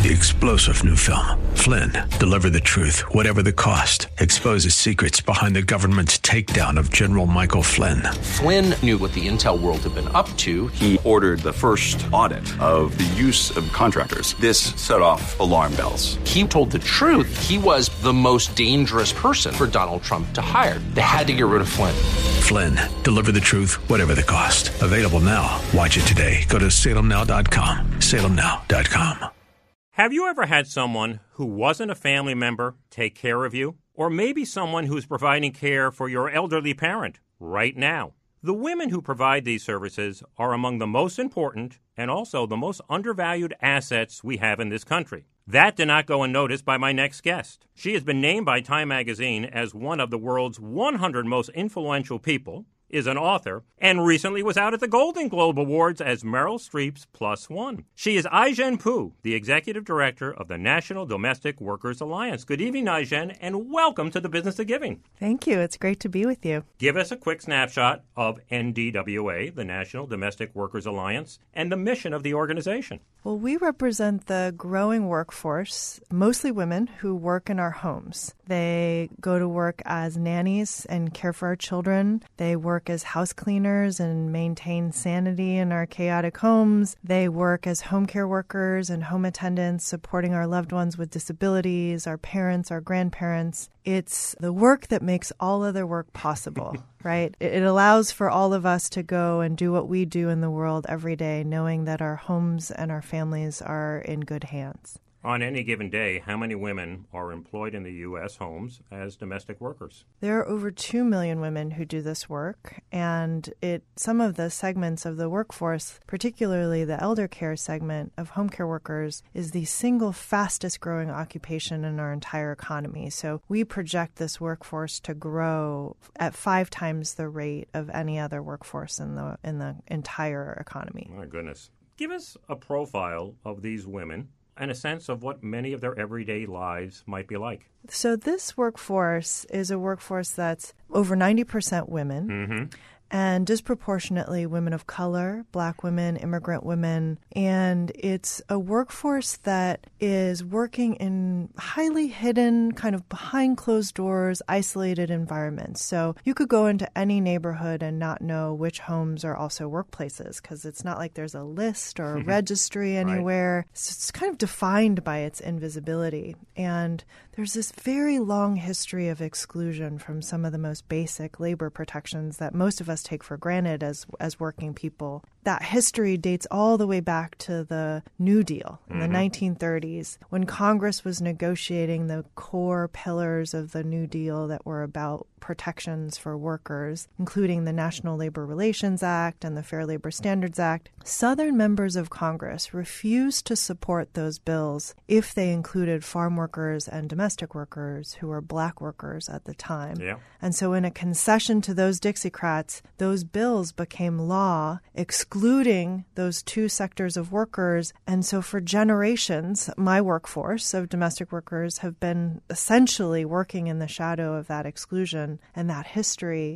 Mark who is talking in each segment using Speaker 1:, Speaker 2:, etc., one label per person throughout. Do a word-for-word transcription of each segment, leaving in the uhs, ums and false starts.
Speaker 1: The explosive new film, Flynn, deliver the truth, whatever the cost, exposes secrets behind the government's takedown of General Michael Flynn.
Speaker 2: Flynn knew what the intel world had been up to.
Speaker 3: He ordered the first audit of the use of contractors. This set off alarm bells.
Speaker 2: He told the truth. He was the most dangerous person for Donald Trump to hire. They had to get rid of Flynn.
Speaker 1: Flynn, deliver the truth, whatever the cost. Available now. Watch it today. Go to salem now dot com. salem now dot com.
Speaker 4: Have you ever had someone who wasn't a family member take care of you? Or maybe someone who's providing care for your elderly parent right now? The women who provide these services are among the most important and also the most undervalued assets we have in this country. That did not go unnoticed by my next guest. She has been named by Time magazine as one of the world's one hundred most influential people, is an author, and recently was out at the Golden Globe Awards as Meryl Streep's Plus One. She is Ai-jen Poo, the Executive Director of the National Domestic Workers Alliance. Good evening, Ai-jen, and welcome to the Business of Giving.
Speaker 5: Thank you. It's great to be with you.
Speaker 4: Give us a quick snapshot of N D W A, the National Domestic Workers Alliance, and the mission of the organization.
Speaker 5: Well, we represent the growing workforce, mostly women, who work in our homes. They go to work as nannies and care for our children. They work as house cleaners and maintain sanity in our chaotic homes. They work as home care workers and home attendants, supporting our loved ones with disabilities, our parents, our grandparents. It's the work that makes all other work possible, right? It allows for all of us to go and do what we do in the world every day, knowing that our homes and our families are in good hands.
Speaker 4: On any given day, how many women are employed in the U S homes as domestic workers?
Speaker 5: There are over two million women who do this work, and it some of the segments of the workforce, particularly the elder care segment of home care workers, is the single fastest growing occupation in our entire economy. So we project this workforce to grow at five times the rate of any other workforce in the in the entire economy.
Speaker 4: My goodness. Give us a profile of these women and a sense of what many of their everyday lives might be like.
Speaker 5: So this workforce is a workforce that's over ninety percent women. Mm-hmm. And disproportionately women of color, Black women, immigrant women. And it's a workforce that is working in highly hidden, kind of behind closed doors, isolated environments. So you could go into any neighborhood and not know which homes are also workplaces, because it's not like there's a list or a registry anywhere. Right. So it's kind of defined by its invisibility. And there's this very long history of exclusion from some of the most basic labor protections that most of us take for granted as as working people. That history dates all the way back to the New Deal in mm-hmm. the nineteen thirties, when Congress was negotiating the core pillars of the New Deal that were about protections for workers, including the National Labor Relations Act and the Fair Labor Standards Act. Southern members of Congress refused to support those bills if they included farm workers and domestic workers who were Black workers at the time.
Speaker 4: Yeah.
Speaker 5: And so in a concession to those Dixiecrats, those bills became law, excluding those two sectors of workers. And so for generations, my workforce of domestic workers have been essentially working in the shadow of that exclusion and that history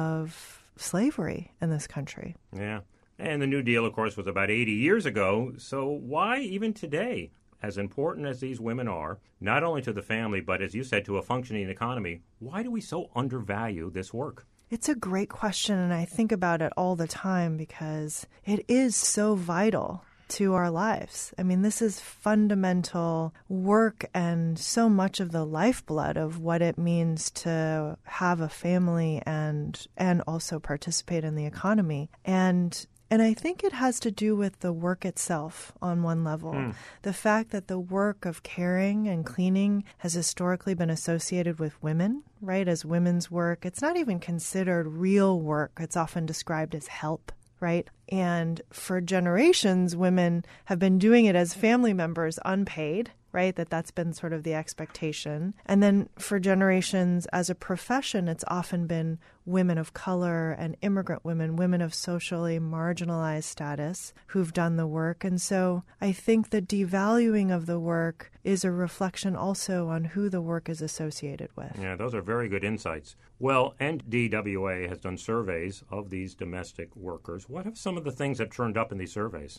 Speaker 5: of slavery in this country.
Speaker 4: Yeah. And the New Deal, of course, was about eighty years ago. So why even today, as important as these women are, not only to the family, but as you said, to a functioning economy, why do we so undervalue this work?
Speaker 5: It's a great question, and I think about it all the time because it is so vital to our lives. I mean, this is fundamental work and so much of the lifeblood of what it means to have a family and and also participate in the economy. And And I think it has to do with the work itself on one level. Mm. The fact that the work of caring and cleaning has historically been associated with women, right, as women's work. It's not even considered real work. It's often described as help, right? And for generations, women have been doing it as family members unpaid, right? That that's been sort of the expectation. And then for generations as a profession, it's often been women of color and immigrant women, women of socially marginalized status who've done the work. And so I think the devaluing of the work is a reflection also on who the work is associated with.
Speaker 4: Yeah, those are very good insights. Well, N D W A has done surveys of these domestic workers. What have some of the things that turned up in these surveys?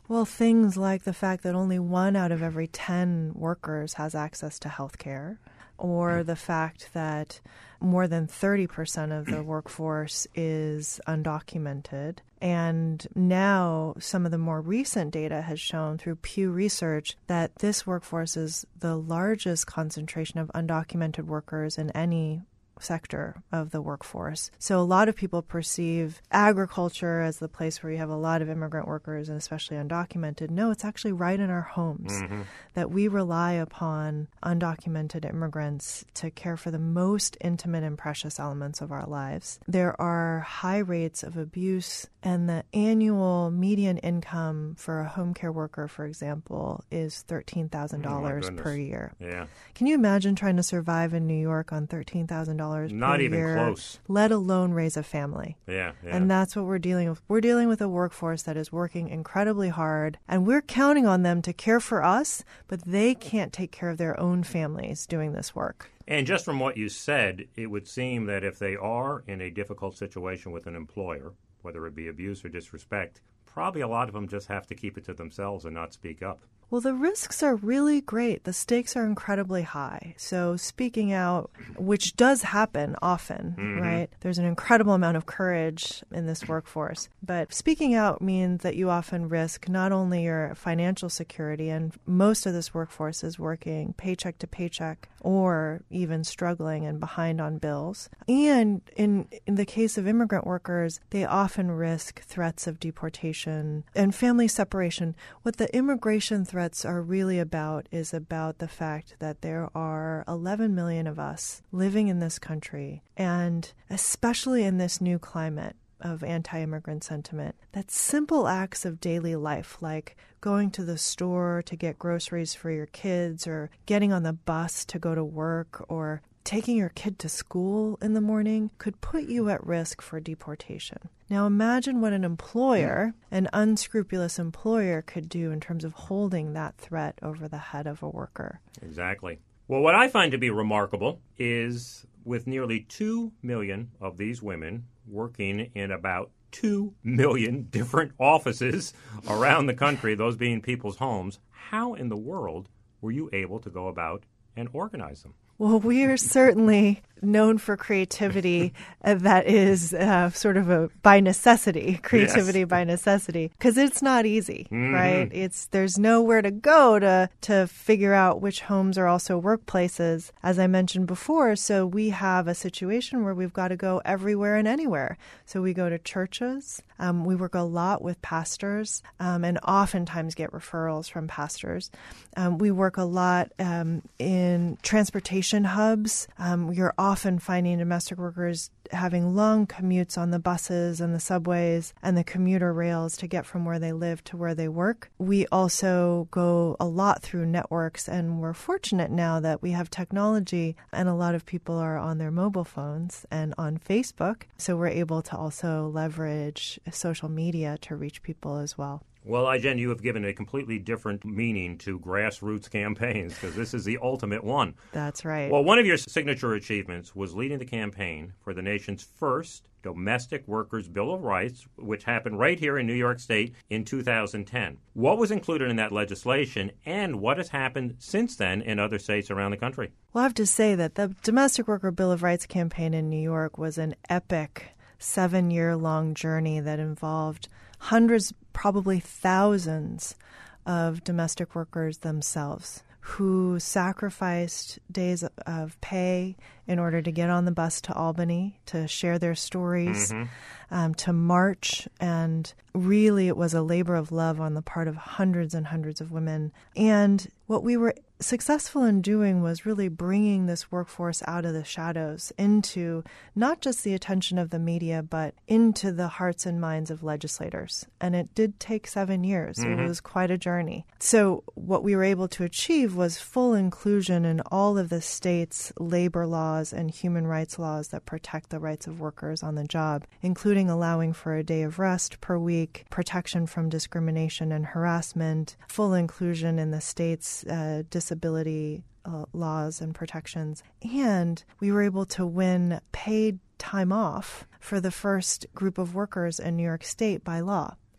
Speaker 5: Well, things like the fact that only one out of every ten workers has access to health care, or the fact that more than thirty percent of the workforce is undocumented. And now some of the more recent data has shown through Pew Research that this workforce is the largest concentration of undocumented workers in any sector of the workforce. So a lot of people perceive agriculture as the place where you have a lot of immigrant workers and especially undocumented. No, it's actually right in our homes mm-hmm. that we rely upon undocumented immigrants to care for the most intimate and precious elements of our lives. There are high rates of abuse, and the annual median income for a home care worker, for example, is thirteen thousand dollars oh per year.
Speaker 4: Yeah.
Speaker 5: Can you imagine trying to survive in New York on thirteen thousand dollars
Speaker 4: Not
Speaker 5: per
Speaker 4: even
Speaker 5: year,
Speaker 4: close.
Speaker 5: let alone raise a family?
Speaker 4: Yeah, yeah.
Speaker 5: And that's what we're dealing with. We're dealing with a workforce that is working incredibly hard, and we're counting on them to care for us, but they can't take care of their own families doing this work.
Speaker 4: And just from what you said, it would seem that if they are in a difficult situation with an employer, whether it be abuse or disrespect, probably a lot of them just have to keep it to themselves and not speak up.
Speaker 5: Well, the risks are really great. The stakes are incredibly high. So speaking out, which does happen often, mm-hmm. right? There's an incredible amount of courage in this workforce. But speaking out means that you often risk not only your financial security, and most of this workforce is working paycheck to paycheck or even struggling and behind on bills. And in, in the case of immigrant workers, they often risk threats of deportation and family separation. What the immigration threats are really about is about the fact that there are eleven million of us living in this country, and especially in this new climate of anti-immigrant sentiment, that simple acts of daily life, like going to the store to get groceries for your kids, or getting on the bus to go to work, or taking your kid to school in the morning, could put you at risk for deportation. Now imagine what an employer, an unscrupulous employer, could do in terms of holding that threat over the head of a worker.
Speaker 4: Exactly. Well, what I find to be remarkable is with nearly two million of these women working in about two million different offices around the country, those being people's homes, how in the world were you able to go about and organize them?
Speaker 5: Well, we are certainly known for creativity that is uh, sort of a by necessity, creativity yes. by necessity, because it's not easy, mm-hmm. right? It's there's nowhere to go to to figure out which homes are also workplaces, as I mentioned before. So we have a situation where we've got to go everywhere and anywhere. So we go to churches. Um, we work a lot with pastors um, and oftentimes get referrals from pastors. Um, we work a lot um, in transportation hubs. Um, you're often finding domestic workers having long commutes on the buses and the subways and the commuter rails to get from where they live to where they work. We also go a lot through networks, and we're fortunate now that we have technology and a lot of people are on their mobile phones and on Facebook. So we're able to also leverage social media to reach people as well.
Speaker 4: Well, Ai-jen, you have given a completely different meaning to grassroots campaigns, because this is the ultimate one.
Speaker 5: That's right.
Speaker 4: Well, one of your signature achievements was leading the campaign for the nation's first Domestic Workers' Bill of Rights, which happened right here in New York State in two thousand ten. What was included in that legislation, and what has happened since then in other states around the country?
Speaker 5: Well, I have to say that the Domestic Worker Bill of Rights campaign in New York was an epic seven-year-long journey that involved hundreds, probably thousands of domestic workers themselves who sacrificed days of pay in order to get on the bus to Albany, to share their stories, mm-hmm. um, to march. And really, it was a labor of love on the part of hundreds and hundreds of women. And what we were successful in doing was really bringing this workforce out of the shadows into not just the attention of the media, but into the hearts and minds of legislators. And it did take seven years. Mm-hmm. It was quite a journey. So what we were able to achieve was full inclusion in all of the state's labor laws and human rights laws that protect the rights of workers on the job, including allowing for a day of rest per week, protection from discrimination and harassment, full inclusion in the state's uh, disability uh, laws and protections. And we were able to win paid time off for the first group of workers in New York State by law.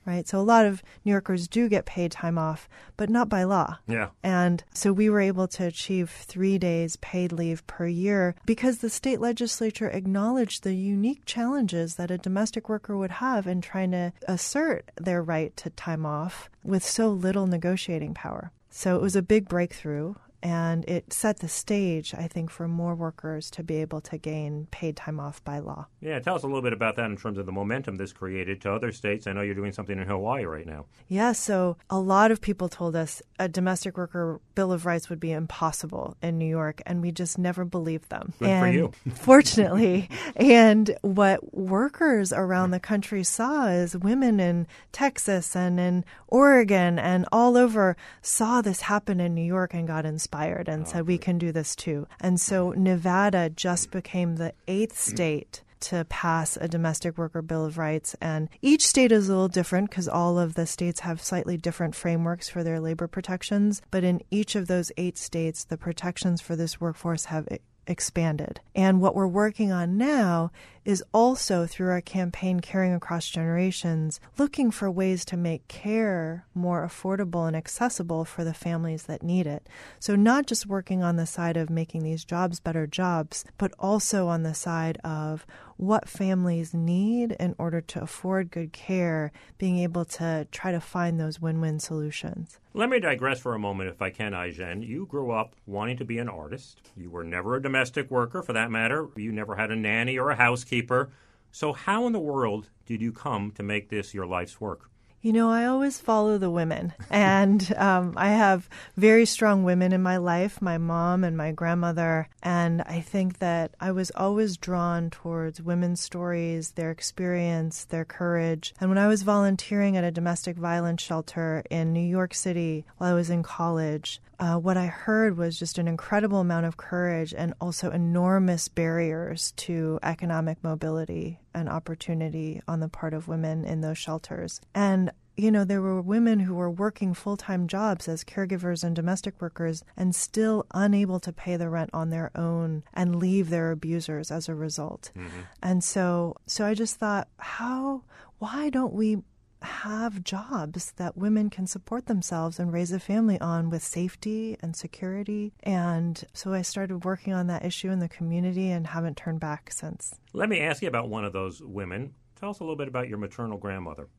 Speaker 5: right? So a lot of New Yorkers do get paid time off, but not by law.
Speaker 4: Yeah.
Speaker 5: And so we were able to achieve three days paid leave per year because the state legislature acknowledged the unique challenges that a domestic worker would have in trying to assert their right to time off with so little negotiating power. So it was a big breakthrough. And it set the stage, I think, for more workers to be able to gain paid time off by law.
Speaker 4: Yeah, tell us a little bit about that in terms of the momentum this created to other states. I know you're doing something in Hawaii right now.
Speaker 5: Yeah, so a lot of people told us a domestic worker Bill of Rights would be impossible in New York, and we just never believed them.
Speaker 4: Good
Speaker 5: and
Speaker 4: for you.
Speaker 5: Fortunately, and what workers around the country saw is women in Texas and in Oregon and all over saw this happen in New York and got inspired. Inspired and oh, said, we can do this too. And so Nevada just became the eighth state to pass a domestic worker Bill of Rights. And each state is a little different because all of the states have slightly different frameworks for their labor protections. But in each of those eight states, the protections for this workforce have expanded. And what we're working on now is also through our campaign Caring Across Generations, looking for ways to make care more affordable and accessible for the families that need it. So not just working on the side of making these jobs better jobs, but also on the side of what families need in order to afford good care, being able to try to find those win-win solutions.
Speaker 4: Let me digress for a moment, if I can, Ai-jen. You grew up wanting to be an artist. You were never a domestic worker, for that matter. You never had a nanny or a housekeeper. So how in the world did you come to make this your life's work?
Speaker 5: You know, I always follow the women, and um, I have very strong women in my life, my mom and my grandmother, and I think that I was always drawn towards women's stories, their experience, their courage. And when I was volunteering at a domestic violence shelter in New York City while I was in college, Uh, what I heard was just an incredible amount of courage and also enormous barriers to economic mobility and opportunity on the part of women in those shelters. And, you know, there were women who were working full-time jobs as caregivers and domestic workers and still unable to pay the rent on their own and leave their abusers as a result. Mm-hmm. And so, so I just thought, how, why don't we have jobs that women can support themselves and raise a family on with safety and security? And so I started working on that issue in the community and haven't turned back since.
Speaker 4: Let me ask you about one of those women. Tell us a little bit about your maternal grandmother.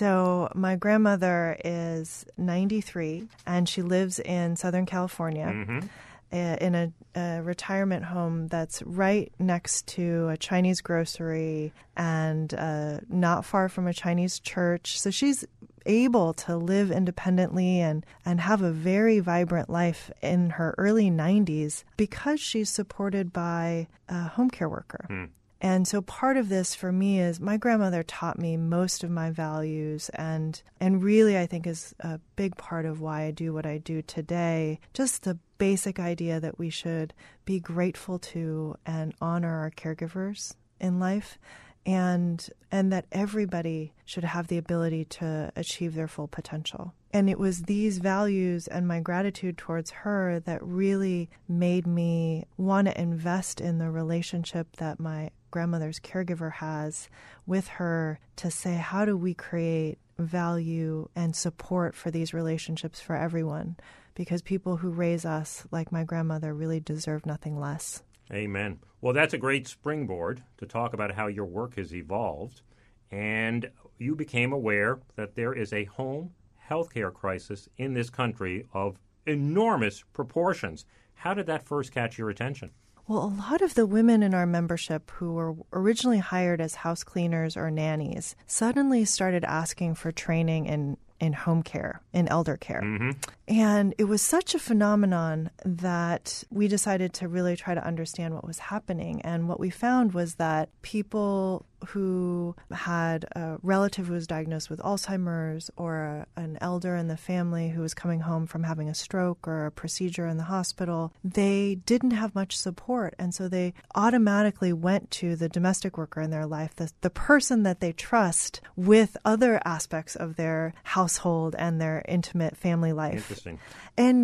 Speaker 5: So my grandmother is ninety-three, and she lives in Southern California. Mm-hmm. in a, a retirement home that's right next to a Chinese grocery and uh, not far from a Chinese church. So she's able to live independently and, and have a very vibrant life in her early nineties because she's supported by a home care worker. Hmm. And so part of this for me is my grandmother taught me most of my values and and really I think is a big part of why I do what I do today. Just the basic idea that we should be grateful to and honor our caregivers in life, and and that everybody should have the ability to achieve their full potential. And it was these values and my gratitude towards her that really made me want to invest in the relationship that my grandmother's caregiver has with her to say, how do we create value and support for these relationships for everyone? Because people who raise us, like my grandmother, really deserve nothing less.
Speaker 4: Amen. Well, that's a great springboard to talk about how your work has evolved. And you became aware that there is a home healthcare crisis in this country of enormous proportions. How did that first catch your attention?
Speaker 5: Well, a lot of the women in our membership who were originally hired as house cleaners or nannies suddenly started asking for training in, in home care, in elder care. Mm-hmm. And it was such a phenomenon that we decided to really try to understand what was happening. And what we found was that people who had a relative who was diagnosed with Alzheimer's or a, an elder in the family who was coming home from having a stroke or a procedure in the hospital, they didn't have much support. And so they automatically went to the domestic worker in their life, the, the person that they trust with other aspects of their household and their intimate family life.
Speaker 4: Interesting.
Speaker 5: And yet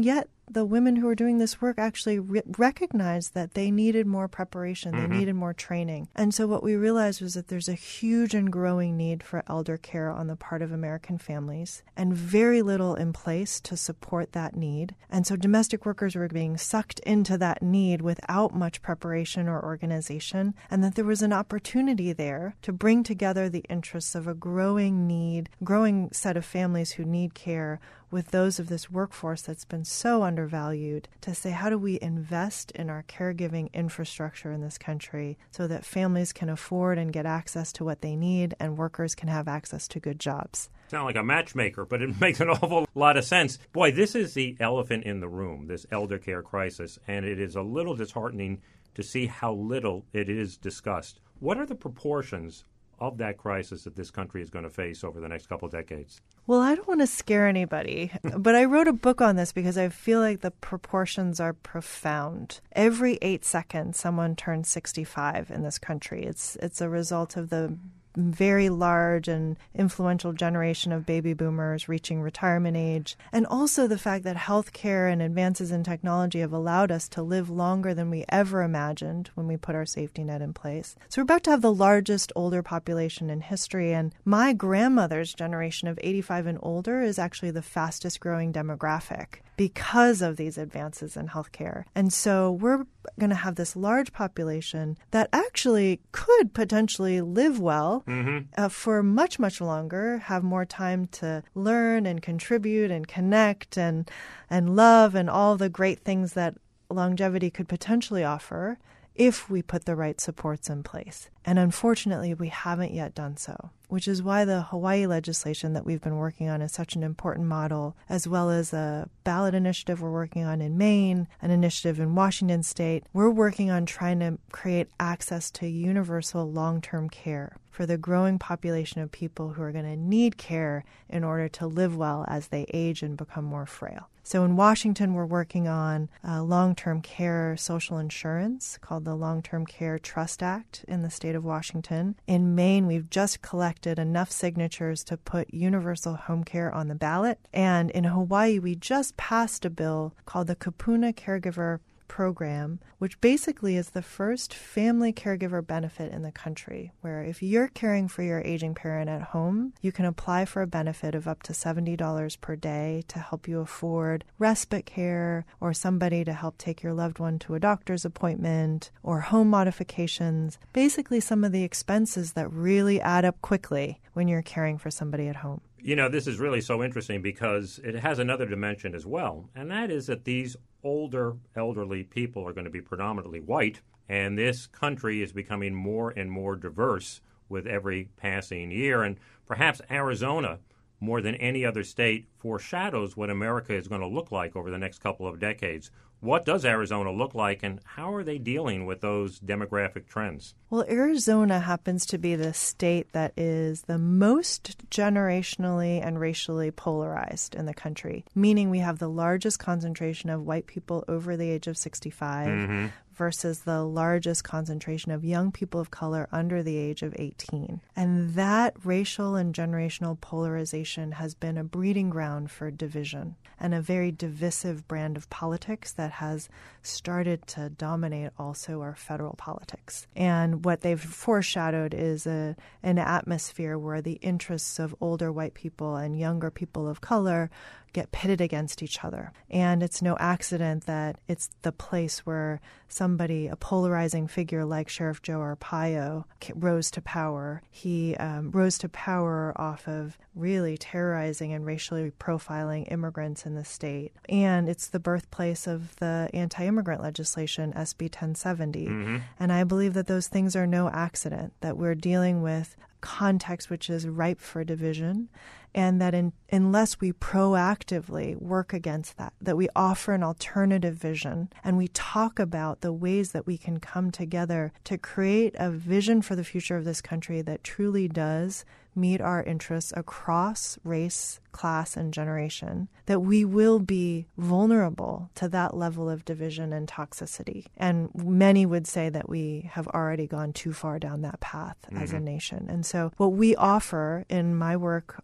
Speaker 5: the women who were doing this work actually re- recognized that they needed more preparation, mm-hmm. they needed more training. And so what we realized was that there's a huge and growing need for elder care on the part of American families, and very little in place to support that need. And so domestic workers were being sucked into that need without much preparation or organization, and that there was an opportunity there to bring together the interests of a growing need, growing set of families who need care with those of this workforce that's been so undervalued, to say, how do we invest in our caregiving infrastructure in this country so that families can afford and get access to what they need and workers can have access to good jobs?
Speaker 4: Sound like a matchmaker, but it makes an awful lot of sense. Boy, this is the elephant in the room, this elder care crisis, and it is a little disheartening to see how little it is discussed. What are the proportions of that crisis that this country is going to face over the next couple of decades?
Speaker 5: Well, I don't want to scare anybody, but I wrote a book on this because I feel like the proportions are profound. Every eight seconds, someone turns sixty-five in this country. It's it's a result of the very large and influential generation of baby boomers reaching retirement age, and also the fact that healthcare and advances in technology have allowed us to live longer than we ever imagined when we put our safety net in place. So we're about to have the largest older population in history, and my grandmother's generation of eighty-five and older is actually the fastest growing demographic because of these advances in healthcare. And so we're going to have this large population that actually could potentially live well mm-hmm. uh, for much, much longer, have more time to learn and contribute and connect and and love and all the great things that longevity could potentially offer if we put the right supports in place. And unfortunately, we haven't yet done so, which is why the Hawaii legislation that we've been working on is such an important model, as well as a ballot initiative we're working on in Maine, an initiative in Washington State. We're working on trying to create access to universal long-term care for the growing population of people who are going to need care in order to live well as they age and become more frail. So in Washington, we're working on uh, long-term care social insurance called the Long-Term Care Trust Act in the state of Washington. In Maine, we've just collected enough signatures to put universal home care on the ballot. And in Hawaii, we just passed a bill called the Kupuna Caregiver Program, which basically is the first family caregiver benefit in the country, where if you're caring for your aging parent at home, you can apply for a benefit of up to seventy dollars per day to help you afford respite care or somebody to help take your loved one to a doctor's appointment or home modifications, basically some of the expenses that really add up quickly when you're caring for somebody at home.
Speaker 4: You know, this is really so interesting because it has another dimension as well, and that is that these older, elderly people are going to be predominantly white, and this country is becoming more and more diverse with every passing year. And perhaps Arizona, more than any other state, foreshadows what America is going to look like over the next couple of decades. What does Arizona look like, and how are they dealing with those demographic trends?
Speaker 5: Well, Arizona happens to be the state that is the most generationally and racially polarized in the country, meaning we have the largest concentration of white people over the age of sixty-five mm-hmm. versus the largest concentration of young people of color under the age of eighteen. And that racial and generational polarization has been a breeding ground for division and a very divisive brand of politics that has started to dominate also our federal politics. And what they've foreshadowed is a, an atmosphere where the interests of older white people and younger people of color get pitted against each other. And it's no accident that it's the place where somebody, a polarizing figure like Sheriff Joe Arpaio, rose to power. He um, rose to power off of really terrorizing and racially profiling immigrants in the state. And it's the birthplace of the anti-immigrant legislation, S B ten seventy. Mm-hmm. And I believe that those things are no accident, that we're dealing with context which is ripe for division, and that in, unless we proactively work against that, that we offer an alternative vision and we talk about the ways that we can come together to create a vision for the future of this country that truly does meet our interests across race, class, and generation, that we will be vulnerable to that level of division and toxicity. And many would say that we have already gone too far down that path mm-hmm. as a nation. And so what we offer in my work on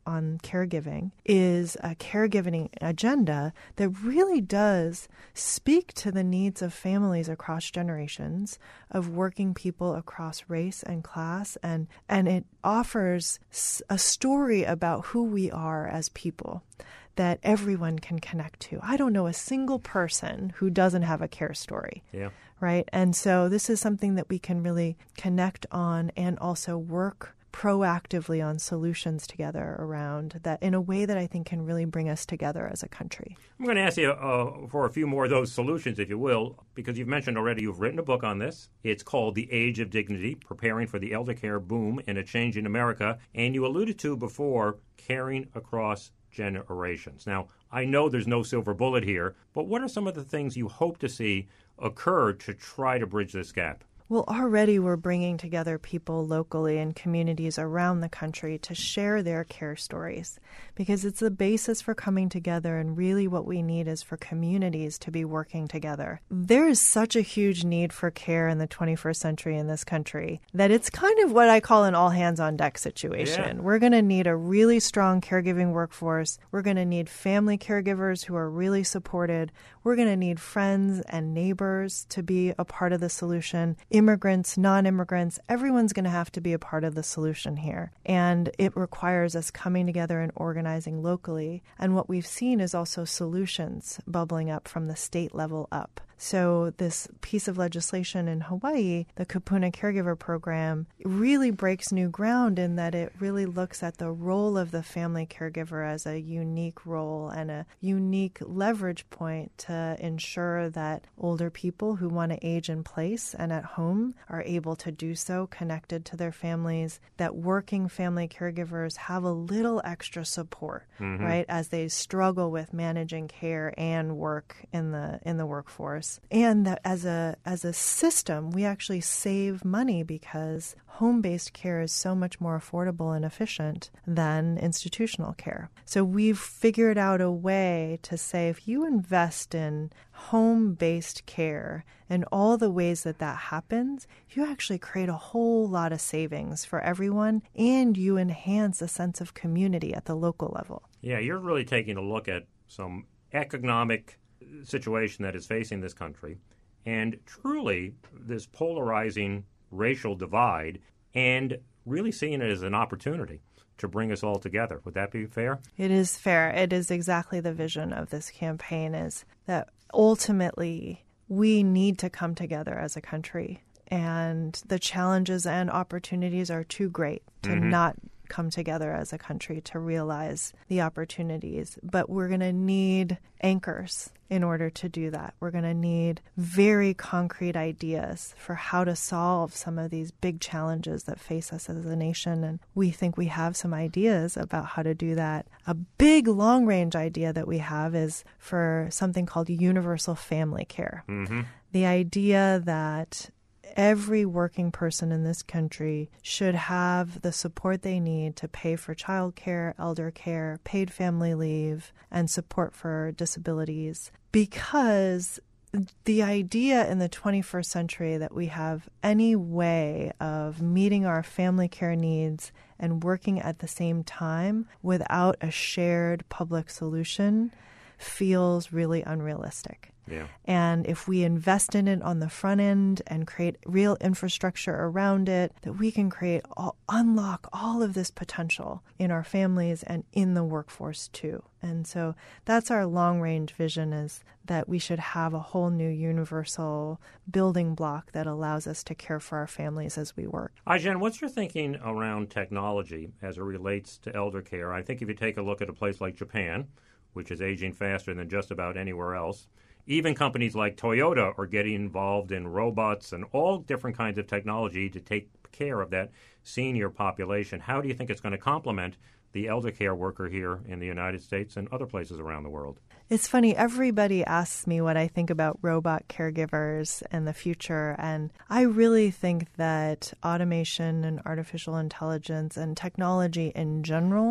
Speaker 5: caregiving is a caregiving agenda that really does speak to the needs of families across generations, of working people across race and class, and, and it offers a story about who we are as people that everyone can connect to. I don't know a single person who doesn't have a care story.
Speaker 4: Yeah.
Speaker 5: Right? And so this is something that we can really connect on and also work proactively on solutions together around that in a way that I think can really bring us together as a country.
Speaker 4: I'm going to ask you uh, for a few more of those solutions, if you will, because you've mentioned already you've written a book on this. It's called The Age of Dignity, Preparing for the Elder Care Boom and a Change in America. And you alluded to before, caring across generations. Now, I know there's no silver bullet here, but what are some of the things you hope to see occur to try to bridge this gap?
Speaker 5: Well, already we're bringing together people locally and communities around the country to share their care stories because it's the basis for coming together, and really what we need is for communities to be working together. There is such a huge need for care in the twenty-first century in this country that it's kind of what I call an all-hands-on-deck situation. Yeah. We're going to need a really strong caregiving workforce. We're going to need family caregivers who are really supported. We're going to need friends and neighbors to be a part of the solution. Immigrants, non-immigrants, everyone's going to have to be a part of the solution here. And it requires us coming together and organizing locally. And what we've seen is also solutions bubbling up from the state level up. So this piece of legislation in Hawaii, the Kupuna Caregiver Program, really breaks new ground in that it really looks at the role of the family caregiver as a unique role and a unique leverage point to ensure that older people who want to age in place and at home are able to do so connected to their families, that working family caregivers have a little extra support, mm-hmm. right, as they struggle with managing care and work in the in the workforce. And that as a as a system, we actually save money because home-based care is so much more affordable and efficient than institutional care. So we've figured out a way to say if you invest in home-based care and all the ways that that happens, you actually create a whole lot of savings for everyone, and you enhance a sense of community at the local level.
Speaker 4: Yeah, you're really taking a look at some economic situation that is facing this country, and truly this polarizing racial divide, and really seeing it as an opportunity to bring us all together. Would that be fair?
Speaker 5: It is fair. It is exactly the vision of this campaign, is that ultimately we need to come together as a country, and the challenges and opportunities are too great to mm-hmm. not come together as a country to realize the opportunities. But we're going to need anchors in order to do that. We're going to need very concrete ideas for how to solve some of these big challenges that face us as a nation. And we think we have some ideas about how to do that. A big long-range idea that we have is for something called universal family care. Mm-hmm. The idea that every working person in this country should have the support they need to pay for childcare, elder care, paid family leave, and support for disabilities. Because the idea in the twenty-first century that we have any way of meeting our family care needs and working at the same time without a shared public solution feels really unrealistic.
Speaker 4: Yeah.
Speaker 5: And if we invest in it on the front end and create real infrastructure around it, that we can create, all, unlock all of this potential in our families and in the workforce too. And so that's our long-range vision, is that we should have a whole new universal building block that allows us to care for our families as we work.
Speaker 4: Ai-jen, what's your thinking around technology as it relates to elder care? I think if you take a look at a place like Japan, which is aging faster than just about anywhere else, even companies like Toyota are getting involved in robots and all different kinds of technology to take care of that senior population. How do you think it's going to complement the elder care worker here in the United States and other places around the world?
Speaker 5: It's funny, everybody asks me what I think about robot caregivers and the future, and I really think that automation and artificial intelligence and technology in general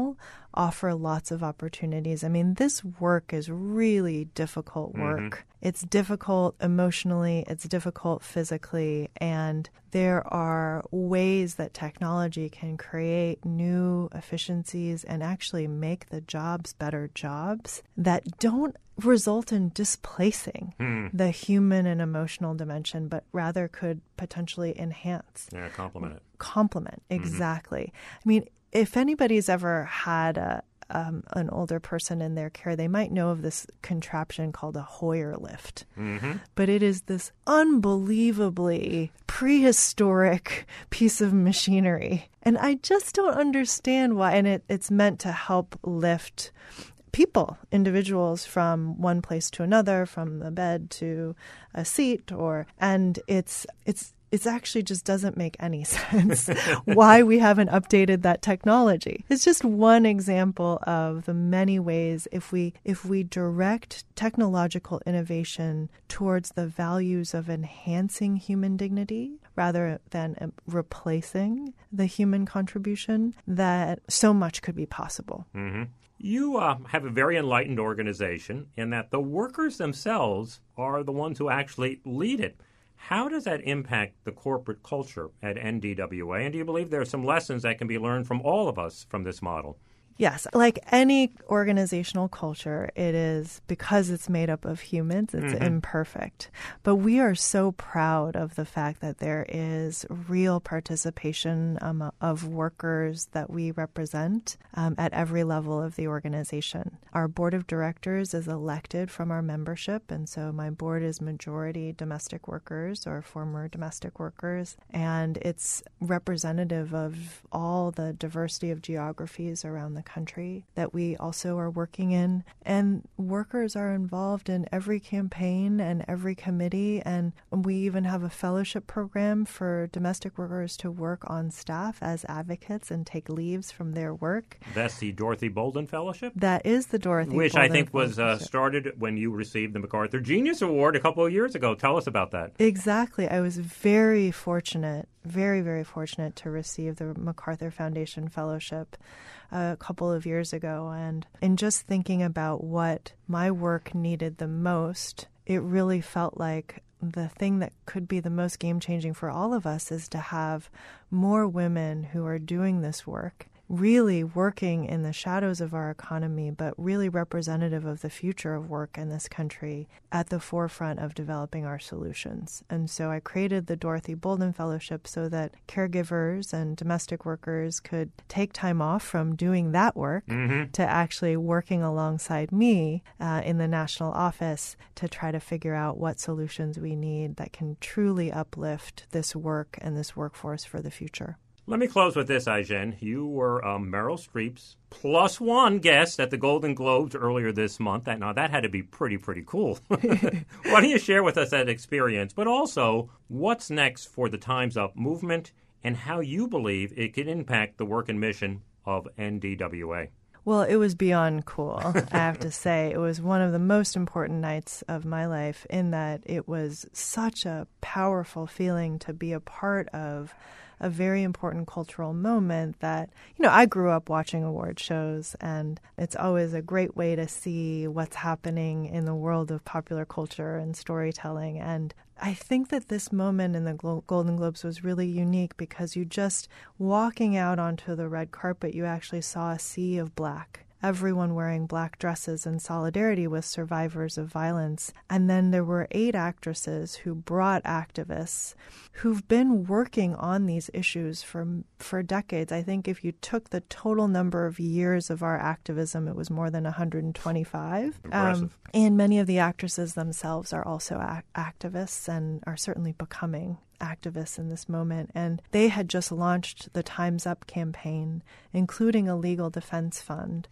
Speaker 5: offer lots of opportunities. I mean, this work is really difficult work. Mm-hmm. It's difficult emotionally, it's difficult physically, and there are ways that technology can create new efficiencies and actually make the jobs better jobs that don't result in displacing mm. the human and emotional dimension, but rather could potentially enhance.
Speaker 4: Yeah, complement it.
Speaker 5: Complement, exactly. Mm-hmm. I mean, if anybody's ever had a Um, an older person in their care, they might know of this contraption called a Hoyer lift. Mm-hmm. But it is this unbelievably prehistoric piece of machinery. And I just don't understand why. And it, it's meant to help lift people, individuals from one place to another, from the bed to a seat, or and it's it's It actually just doesn't make any sense why we haven't updated that technology. It's just one example of the many ways if we if we direct technological innovation towards the values of enhancing human dignity rather than replacing the human contribution, that so much could be possible.
Speaker 4: Mm-hmm. You uh, have a very enlightened organization in that the workers themselves are the ones who actually lead it. How does that impact the corporate culture at N D W A? And do you believe there are some lessons that can be learned from all of us from this model?
Speaker 5: Yes. Like any organizational culture, it is, because it's made up of humans, it's mm-hmm. imperfect. But we are so proud of the fact that there is real participation um, of workers that we represent um, at every level of the organization. Our board of directors is elected from our membership, and so my board is majority domestic workers or former domestic workers, and it's representative of all the diversity of geographies around the country that we also are working in. And workers are involved in every campaign and every committee. And we even have a fellowship program for domestic workers to work on staff as advocates and take leaves from their work.
Speaker 4: That's the Dorothy Bolden Fellowship?
Speaker 5: That is the Dorothy
Speaker 4: Which
Speaker 5: Bolden
Speaker 4: I think was uh, started when you received the MacArthur Genius Award a couple of years ago. Tell us about that.
Speaker 5: Exactly. I was very fortunate, very, very fortunate to receive the MacArthur Foundation Fellowship a couple of years ago. And in just thinking about what my work needed the most, it really felt like the thing that could be the most game-changing for all of us is to have more women who are doing this work, really working in the shadows of our economy, but really representative of the future of work in this country at the forefront of developing our solutions. And so I created the Dorothy Bolden Fellowship so that caregivers and domestic workers could take time off from doing that work mm-hmm. to actually working alongside me uh, in the national office to try to figure out what solutions we need that can truly uplift this work and this workforce for the future.
Speaker 4: Let me close with this, Ai-jen. You were um, Meryl Streep's plus one guest at the Golden Globes earlier this month. That, now, that had to be pretty, pretty cool. Why don't you share with us that experience, but also what's next for the Time's Up movement and how you believe it can impact the work and mission of N D W A?
Speaker 5: Well, it was beyond cool, I have to say. It was one of the most important nights of my life in that it was such a powerful feeling to be a part of a very important cultural moment that, you know, I grew up watching award shows, and it's always a great way to see what's happening in the world of popular culture and storytelling. And I think that this moment in the Golden Globes was really unique because you just walking out onto the red carpet, you actually saw a sea of black. Everyone wearing black dresses in solidarity with survivors of violence. And then there were eight actresses who brought activists who've been working on these issues for for decades. I think if you took the total number of years of our activism, it was more than one hundred twenty-five.
Speaker 4: Impressive. Um,
Speaker 5: and many of the actresses themselves are also ac- activists and are certainly becoming activists in this moment. And they had just launched the Time's Up campaign, including a legal defense fund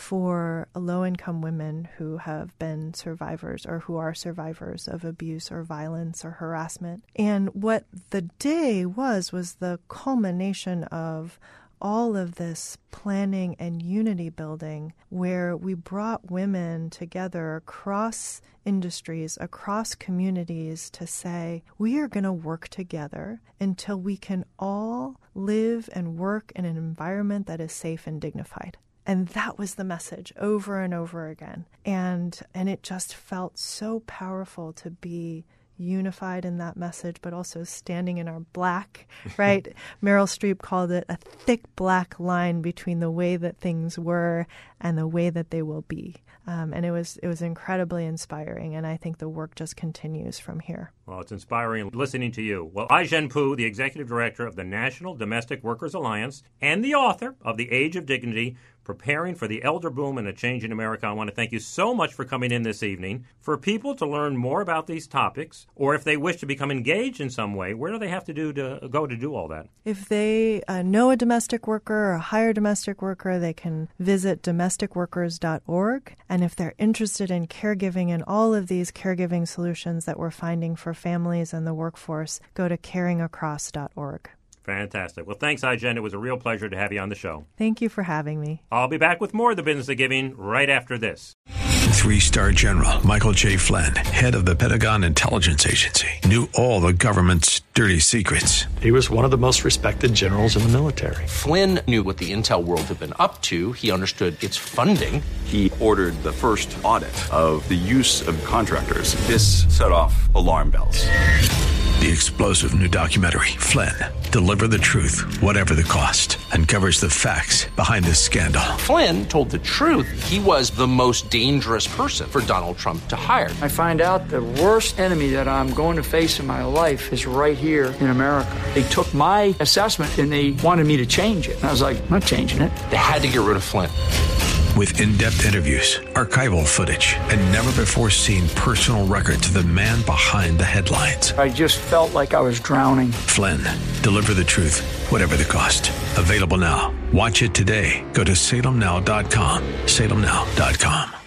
Speaker 5: for low-income women who have been survivors or who are survivors of abuse or violence or harassment. And what the day was, was the culmination of all of this planning and unity building where we brought women together across industries, across communities to say, we are going to work together until we can all live and work in an environment that is safe and dignified. And that was the message over and over again. And and it just felt so powerful to be unified in that message, but also standing in our black, right? Meryl Streep called it a thick black line between the way that things were and the way that they will be. Um, and it was it was incredibly inspiring, and I think the work just continues from here.
Speaker 4: Well, it's inspiring listening to you. Well, Ai-jen Poo, the Executive Director of the National Domestic Workers Alliance and the author of The Age of Dignity, Preparing for the Elder Boom and a Change in America, I want to thank you so much for coming in this evening. For people to learn more about these topics, or if they wish to become engaged in some way, where do they have to do to go to do all that?
Speaker 5: If they uh, know a domestic worker or hire a domestic worker, they can visit domestic workers dot org. And if they're interested in caregiving and all of these caregiving solutions that we're finding for families and the workforce, go to caring across dot org.
Speaker 4: Fantastic. Well, thanks, Ai-jen. It was a real pleasure to have you on the show.
Speaker 5: Thank you for having me.
Speaker 4: I'll be back with more of The Business of Giving right after this.
Speaker 1: Three-star General Michael J. Flynn, head of the Pentagon Intelligence Agency, knew all the government's dirty secrets.
Speaker 6: He was one of the most respected generals in the military.
Speaker 2: Flynn knew what the intel world had been up to. He understood its funding.
Speaker 3: He ordered the first audit of the use of contractors. This set off alarm bells.
Speaker 1: The explosive new documentary, Flynn, Deliver the Truth, Whatever the Cost, uncovers the facts behind this scandal.
Speaker 2: Flynn told the truth. He was the most dangerous person for Donald Trump to hire.
Speaker 7: I find out the worst enemy that I'm going to face in my life is right here in America. They took my assessment and they wanted me to change it. And I was like, I'm not changing it.
Speaker 2: They had to get rid of Flynn.
Speaker 1: With in-depth interviews, archival footage, and never-before-seen personal records of the man behind the headlines.
Speaker 7: I just felt like I was drowning.
Speaker 1: Flynn, Deliver the Truth, Whatever the Cost. Available now. Watch it today. Go to salem now dot com. salem now dot com.